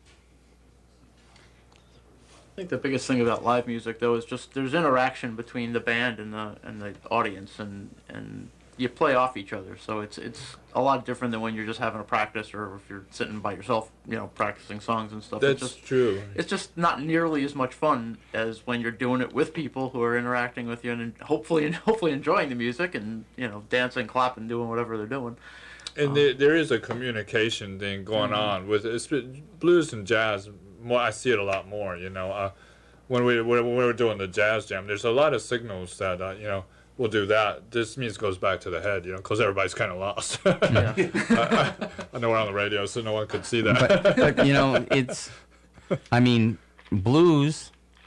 I think the biggest thing about live music, though, is just there's interaction between the band and the audience, and you play off each other. So it's a lot different than when you're just having a practice, or if you're sitting by yourself, practicing songs and stuff. That's true. It's just not nearly as much fun as when you're doing it with people who are interacting with you and hopefully enjoying the music and dancing, clapping, doing whatever they're doing. And there is a communication thing going on with blues and jazz. I see it a lot more. When we were doing the jazz jam, there's a lot of signals that we'll do that. This means goes back to the head, because everybody's kind of lost. I know we're on the radio, so no one could see that. But it's, blues.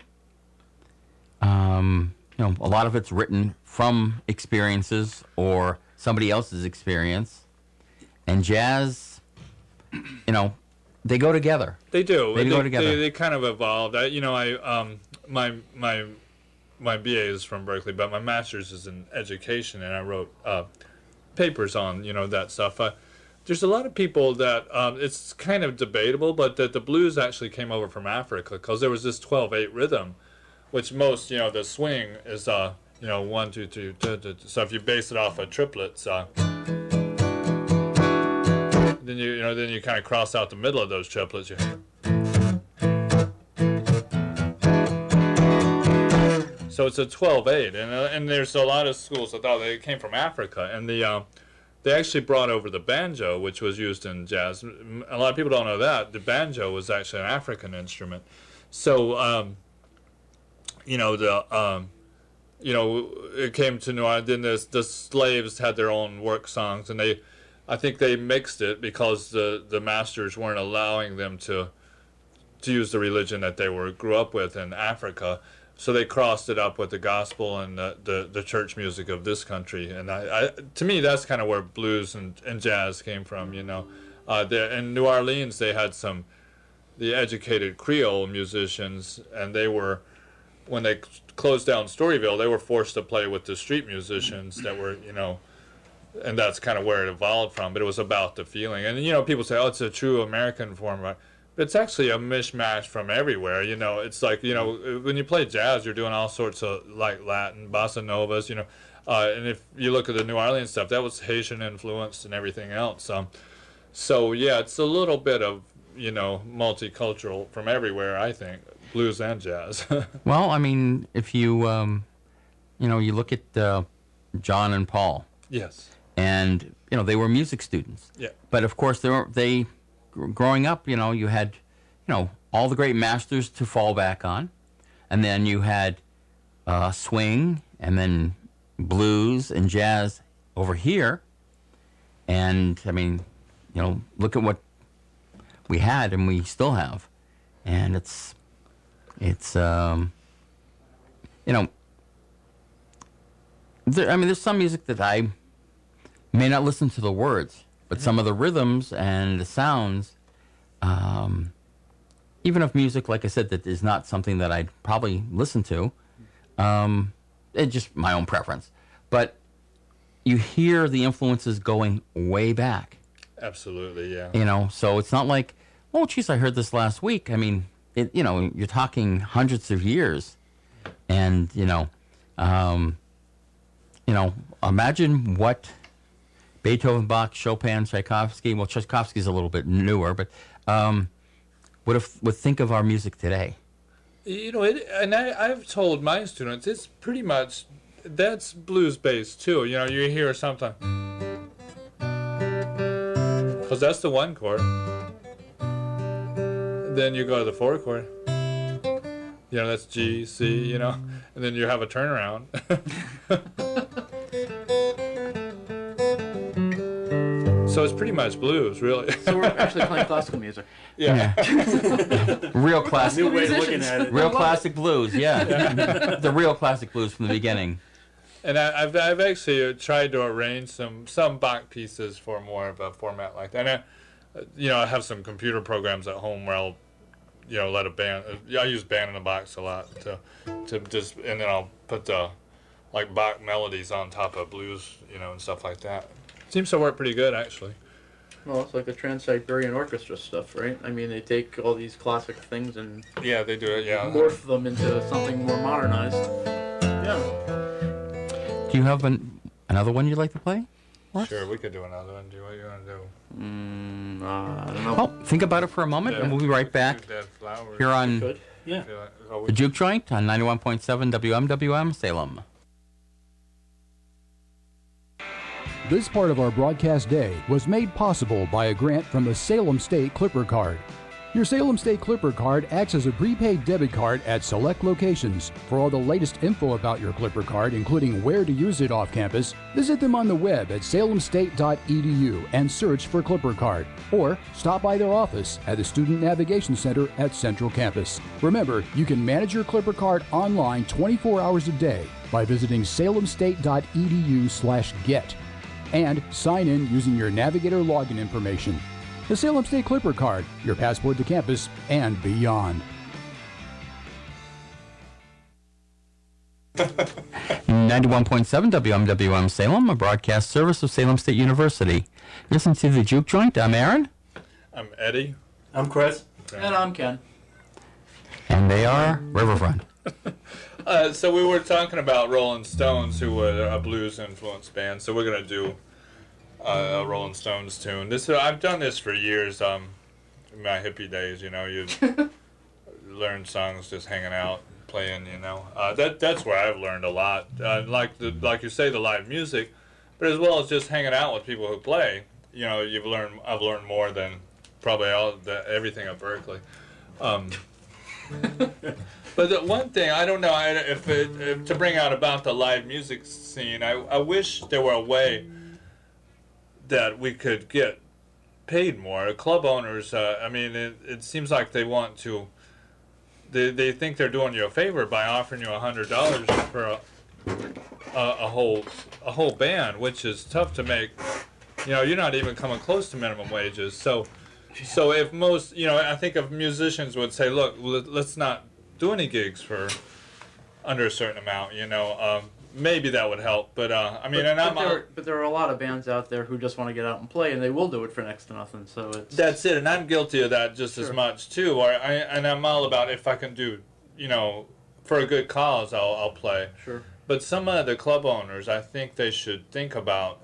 A lot of it's written from experiences or somebody else's experience, and jazz, they go together. They do. They go together. They kind of evolved. My BA is from Berkeley, but my master's is in education, and I wrote papers on that stuff. There's a lot of people that it's kind of debatable, but that the blues actually came over from Africa because there was this 12/8 rhythm, which most the swing is 1 2 3. So if you base it off of triplets. Then you kind of cross out the middle of those triplets. So it's a 12/8, and there's a lot of schools that thought they came from Africa, and they actually brought over the banjo, which was used in jazz. A lot of people don't know that the banjo was actually an African instrument. So it came to New Orleans. Then the slaves had their own work songs, and I think they mixed it because the masters weren't allowing them to use the religion that they grew up with in Africa. So they crossed it up with the gospel and the church music of this country. And to me, that's kind of where blues and jazz came from, in New Orleans, they had the educated Creole musicians, and they were when they closed down Storyville, they were forced to play with the street musicians that were, and that's kind of where it evolved from. But it was about the feeling. And, people say, oh, it's a true American form. But it's actually a mishmash from everywhere. It's like, when you play jazz, you're doing all sorts of, like, Latin, bossa novas, and if you look at the New Orleans stuff, that was Haitian influenced and everything else. So, yeah, it's a little bit of, multicultural from everywhere, I think, blues and jazz. Well, I mean, if you, you look at John and Paul. Yes. And, they were music students. Yeah. But, of course, growing up, you had, all the great masters to fall back on. And then you had swing and then blues and jazz over here. And, I mean, look at what we had and we still have. And it's there's some music that I may not listen to the words, but some of the rhythms and the sounds, even if music, like I said, that is not something that I'd probably listen to, it's just my own preference. But you hear the influences going way back. Absolutely, yeah. So it's not like, oh, geez, I heard this last week. I mean, you're talking hundreds of years, and imagine what Beethoven, Bach, Chopin, Tchaikovsky. Well, Tchaikovsky's a little bit newer, but would think of our music today. I've told my students it's pretty much that's blues based too. You hear something because that's the 1 chord. Then you go to the 4 chord. That's G, C, and then you have a turnaround. So it's pretty much blues, really. So we're actually playing classical music. Yeah. Real classic. New way of looking at it. Real classic blues, yeah. The real classic blues from the beginning. And I've actually tried to arrange some Bach pieces for more of a format like that. And I have some computer programs at home where I'll let a band. I use Band in the Box a lot to just, and then I'll put the like Bach melodies on top of blues, and stuff like that. Seems to work pretty good, actually. Well, it's like the Trans-Siberian Orchestra stuff, right? I mean, they take all these classic things and yeah, they do it. Yeah, morph them into something more modernized. Yeah. Do you have another one you'd like to play? Sure, we could do another one. Do what you want to do. I don't know. Well, think about it for a moment, and we'll be right back here on Good. Yeah. the Juke Joint on 91.7 WMWM Salem. This part of our broadcast day was made possible by a grant from the Salem State Clipper Card. Your Salem State Clipper Card acts as a prepaid debit card at select locations. For all the latest info about your Clipper Card, including where to use it off campus, visit them on the web at salemstate.edu and search for Clipper Card, or stop by their office at the Student Navigation Center at Central Campus. Remember, you can manage your Clipper Card online 24 hours a day by visiting salemstate.edu/get and sign in using your Navigator login information. The Salem State Clipper Card, your passport to campus and beyond. 91.7 WMWM Salem, a broadcast service of Salem State University. Listen to the Juke Joint. I'm Aaron. I'm Eddie. I'm Chris. And I'm Ken. And they are Riverfront. So we were talking about Rolling Stones, who were a blues influenced band. So we're gonna do a Rolling Stones tune. I've done this for years. In my hippie days, you learn songs just hanging out, playing. That's where I've learned a lot. Like you say, the live music, but as well as just hanging out with people who play. I've learned more than probably everything at Berkeley. But the one thing, I don't know if to bring out about the live music scene, I wish there were a way that we could get paid more. Club owners, it seems like they want to, they think they're doing you a favor by offering you $100 for a whole band, which is tough to make. You're not even coming close to minimum wages. So if most, I think if musicians would say, look, let's not do any gigs for under a certain amount. Maybe that would help. But I mean, and but there are a lot of bands out there who just want to get out and play, and they will do it for next to nothing. So it's that's it, and I'm guilty of that just as much too. And I'm all about if I can do, for a good cause, I'll play. Sure. But some of the club owners, I think they should think about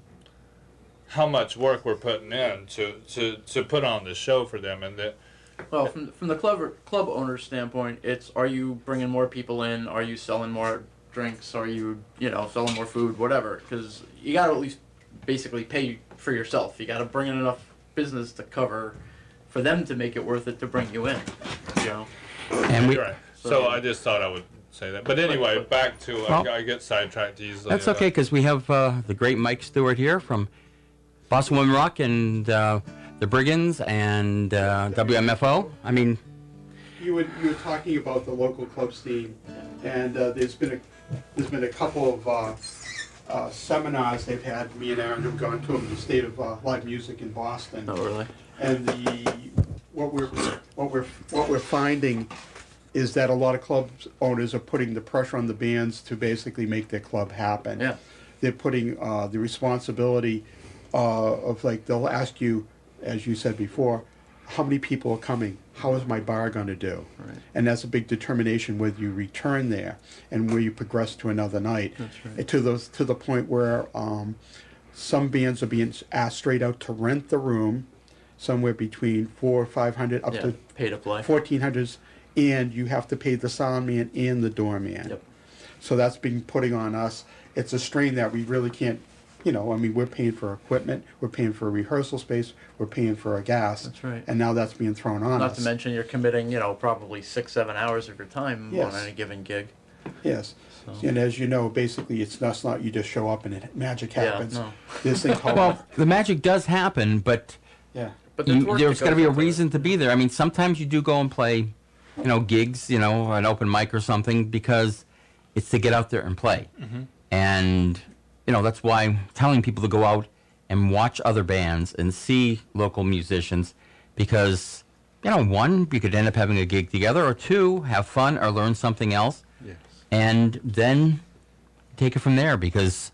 how much work we're putting in to put on the show for them, and that. Well, from the club owner's standpoint, it's are you bringing more people in? Are you selling more drinks? Are you selling more food? Whatever, because you got to at least basically pay for yourself. You got to bring in enough business to cover for them to make it worth it to bring you in. And we. Right. So I just thought I would say that. But anyway, back to I get sidetracked easily. That's okay, because we have the great Mike Stewart here from Boston Women Rock and the Brigands and WMFO. I mean, you were talking about the local club scene, and there's been a couple of seminars they've had. Me and Aaron have gone to them, the state of live music in Boston. Oh, really? And what we're finding is that a lot of club owners are putting the pressure on the bands to basically make their club happen. Yeah. They're putting the responsibility of, like, they'll ask you, as you said before, how many people are coming? How is my bar going to do? Right. And that's a big determination whether you return there and where you progress to another night. That's right. To the point where some bands are being asked straight out to rent the room, somewhere between $400 or $500 up to pay to play. $1,400, and you have to pay the sound man and the doorman. Yep. So that's been putting on us. It's a strain that we really can't. We're paying for equipment, we're paying for a rehearsal space, we're paying for a gas. That's right. And now that's being thrown on us. Not to mention you're committing, probably 6-7 hours of your time Yes. on any given gig. Yes. So. And as you know, basically it's not you just show up and magic happens. Yeah, no. This thing called well, the magic does happen, but yeah. But there's work there's to got to be a into it. reason to be there. I mean, sometimes you do go and play, gigs, an open mic or something, because it's to get out there and play. Mm-hmm. And that's why I'm telling people to go out and watch other bands and see local musicians, because, one, you could end up having a gig together, or two, have fun or learn something else. Yes. And then take it from there, because,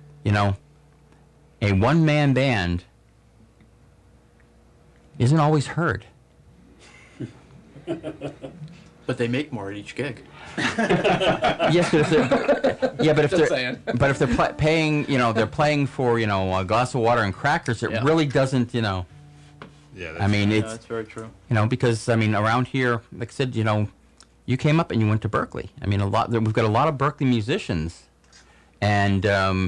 a one-man band isn't always heard. But they make more at each gig. Yes, but if they're paying, they're playing for, a glass of water and crackers, it really doesn't, Yeah. I mean, it's, That's very true. because, around here, like I said, you came up and you went to Berkeley. I mean, we've got a lot of Berkeley musicians, and,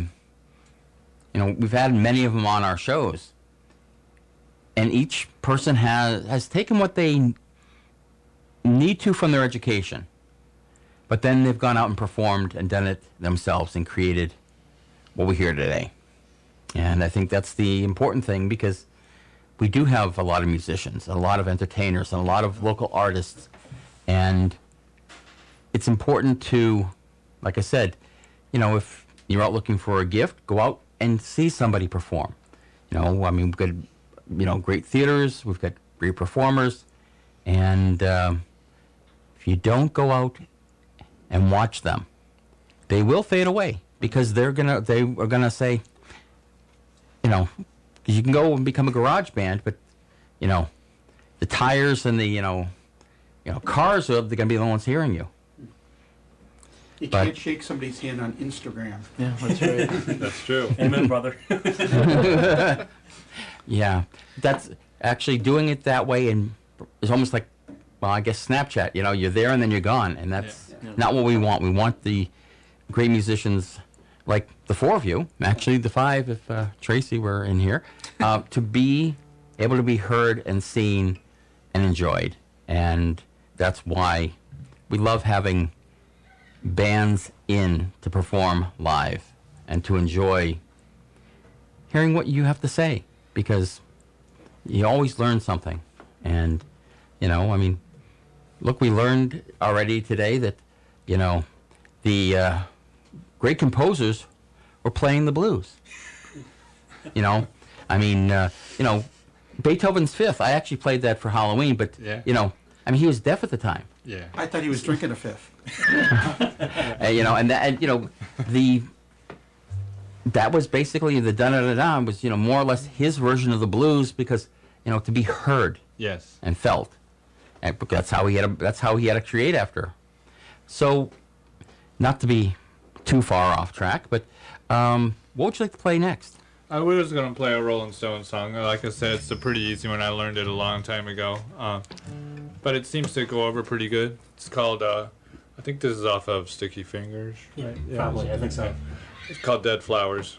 we've had many of them on our shows. And each person has taken what they need to from their education, but then they've gone out and performed and done it themselves and created what we hear today. And I think that's the important thing, because we do have a lot of musicians, a lot of entertainers, and a lot of local artists. And it's important to, like I said, if you're out looking for a gift, go out and see somebody perform. We've got, great theaters, we've got great performers, and if you don't go out and watch them, they will fade away, because they are gonna say, you can go and become a garage band, but the tires and the cars are gonna be the ones hearing you. You But- can't shake somebody's hand on Instagram. Yeah, that's right. That's true. Amen, brother. Yeah, that's actually doing it that way, and it's almost like, well, I guess Snapchat. You're there and then you're gone, and that's not what we want. We want the great musicians, like the four of you, actually the five, if Tracy were in here, to be able to be heard and seen and enjoyed, and that's why we love having bands in to perform live and to enjoy hearing what you have to say, because you always learn something. And, look, we learned already today that, the great composers were playing the blues. Beethoven's Fifth, I actually played that for Halloween, but, Yeah. he was deaf at the time. Yeah. I thought he was drinking a fifth. That was basically the da da da da was more or less his version of the blues because to be heard Yes. and felt, and that's how he had to create after. So, not to be too far off track, but what would you like to play next? I was going to play a Rolling Stones song. Like I said, it's a pretty easy one. I learned it a long time ago. But it seems to go over pretty good. It's called, I think this is off of Sticky Fingers, right? Probably, I think so. It's called Dead Flowers.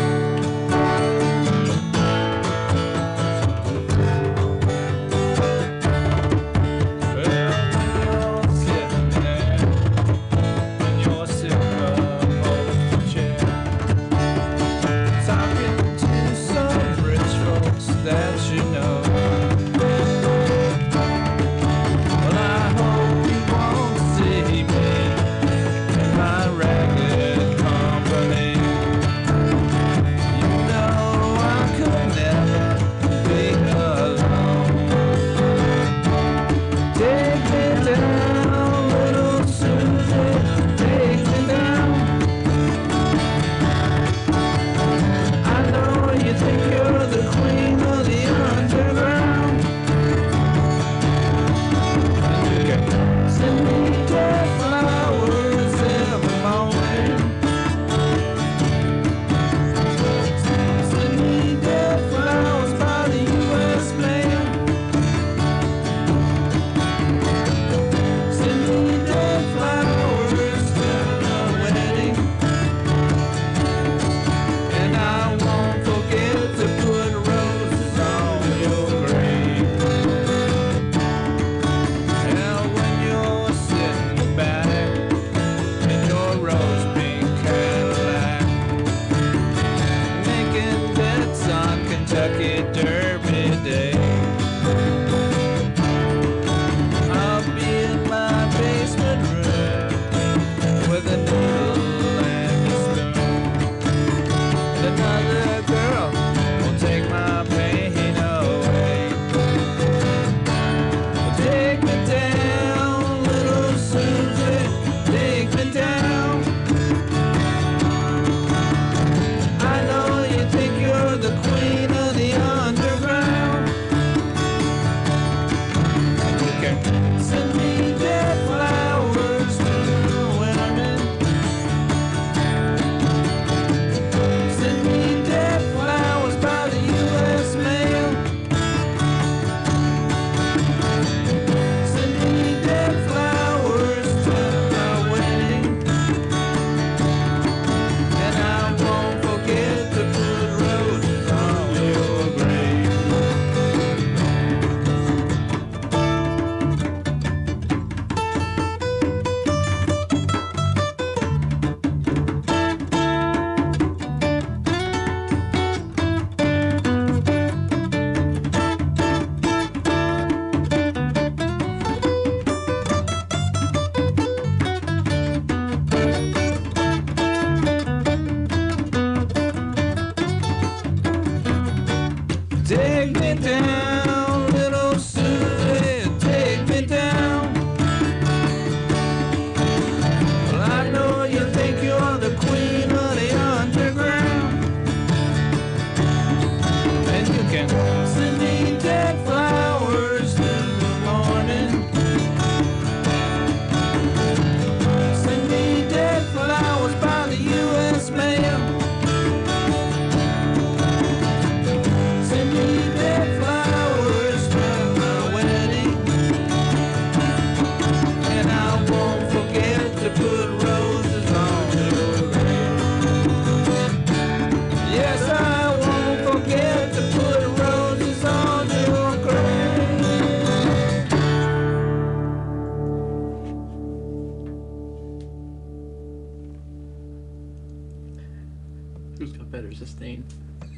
Who's got better sustain?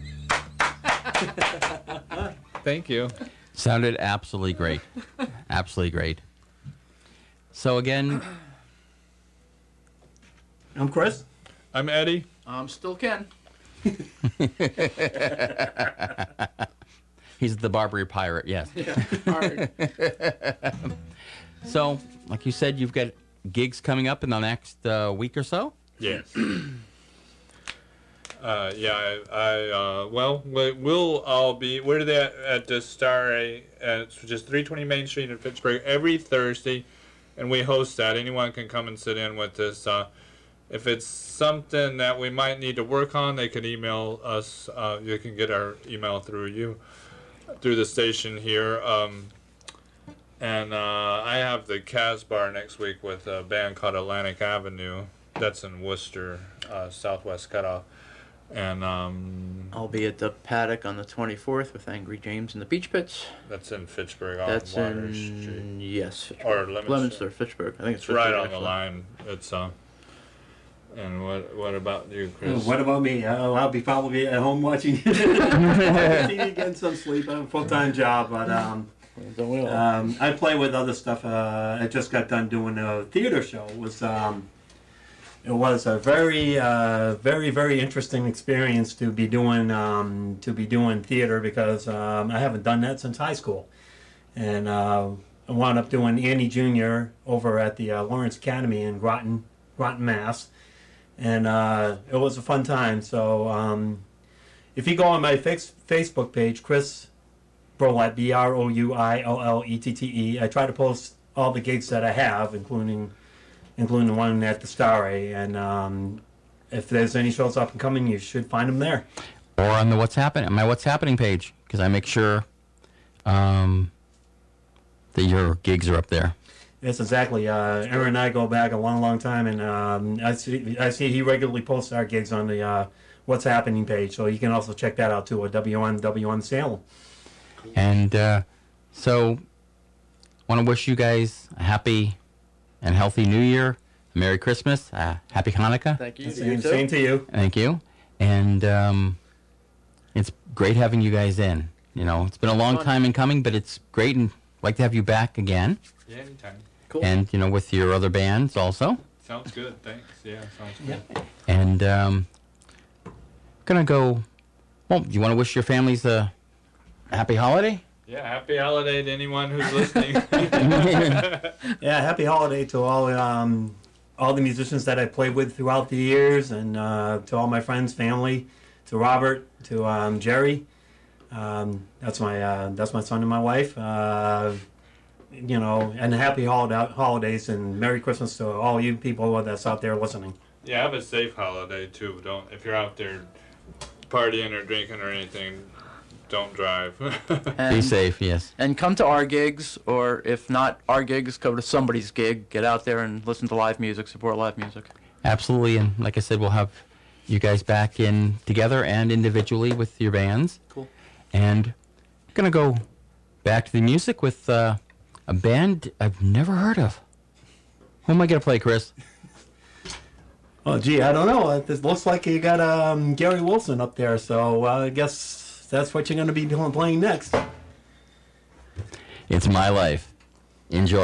Thank you. Sounded absolutely great. Absolutely great. So again, I'm Chris. I'm Eddie. I'm still Ken. he's the Barbary pirate, yes. Yeah, hard. So, like you said, you've got gigs coming up in the next week or so? Yes. Well, we'll all be. We're there at the Star. It's just 320 Main Street in Fitchburg every Thursday, and we host that. Anyone can come and sit in with us. If it's something that we might need to work on, they can email us. You can get our email through the station here. And I have the Casbar next week with a band called Atlantic Avenue. That's in Worcester, Southwest Cutoff. And I'll be at the Paddock on the 24th with Angry James and the Beach Pits. that's in Fitchburg That's on Water in Street. yes, Fitchburg. Or Leominster. Fitchburg. I think it's It's right Fitchburg, on the actually. line. It's And what about you, Chris? What about me? I'll be probably at home watching TV, getting some sleep. I have a full-time job, but Don't we all? I play with other stuff. I just got done doing a theater show. It was a very, very interesting experience to be doing theater because I haven't done that since high school, and I wound up doing Annie Jr. over at the Lawrence Academy in Groton, Mass, and it was a fun time. So if you go on my Facebook page, Chris Brouillette, Brouillette, I try to post all the gigs that I have, including the one at the Starry, and if there's any shows up and coming, you should find them there. Or on the my What's Happening page, because I make sure that your gigs are up there. Yes, exactly. Aaron and I go back a long time, and I see he regularly posts our gigs on the What's Happening page, so you can also check that out too at WN Salem. And so, want to wish you guys a happy and healthy New Year, Merry Christmas, Happy Hanukkah. Thank you. Same to you. Thank you. And it's great having you guys in. You know, it's been a long time in coming, but it's great, and I'd like to have you back again. Yeah, anytime. Cool. And, you know, with your other bands also. Sounds good. Thanks. Yeah, sounds good. And gonna go. Well, do you want to wish your families a happy holiday? Yeah, happy holiday to anyone who's listening. Yeah, happy holiday to all the musicians that I played with throughout the years, and to all my friends, family, to Robert, to Jerry. That's my son and my wife. You know, and happy holidays and Merry Christmas to all you people that's out there listening. Yeah, have a safe holiday too. If you're out there partying or drinking or anything, don't drive. Be safe, yes. And come to our gigs, or if not our gigs, go to somebody's gig. Get out there and listen to live music, support live music. Absolutely, and like I said, we'll have you guys back in together and individually with your bands. Cool. And gonna go back to the music with a band I've never heard of. Who am I gonna play, Chris? Oh, gee, I don't know. It looks like you got Gary Wilson up there, so I guess that's what you're going to be playing next. It's My Life. Enjoy.